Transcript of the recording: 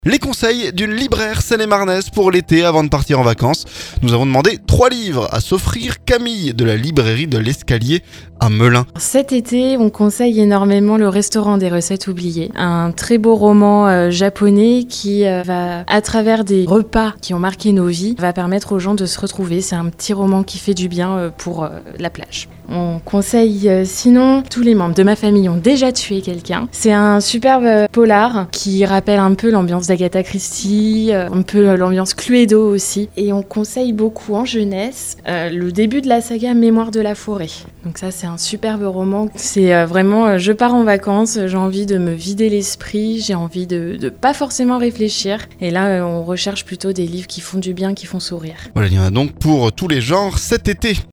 Les conseils d'une libraire seine-et-marnaise pour l'été avant de partir en vacances. Nous avons demandé 3 livres à s'offrir. Camille de la librairie de l'Escalier à Melun. Cet été, on conseille énormément Le Restaurant des recettes oubliées, un très beau roman japonais qui va, à travers des repas qui ont marqué nos vies, va permettre aux gens de se retrouver. C'est un petit roman qui fait du bien pour la plage. On conseille sinon, tous les membres de ma famille ont déjà tué quelqu'un. C'est un superbe polar qui rappelle un peu l'ambiance d'Agatha Christie, un peu l'ambiance Cluedo aussi. Et on conseille beaucoup en jeunesse le début de la saga Mémoire de la forêt. Donc ça, c'est un superbe roman. C'est vraiment, je pars en vacances, j'ai envie de me vider l'esprit, j'ai envie de pas forcément réfléchir. Et là, on recherche plutôt des livres qui font du bien, qui font sourire. Voilà, il y en a donc pour tous les genres cet été.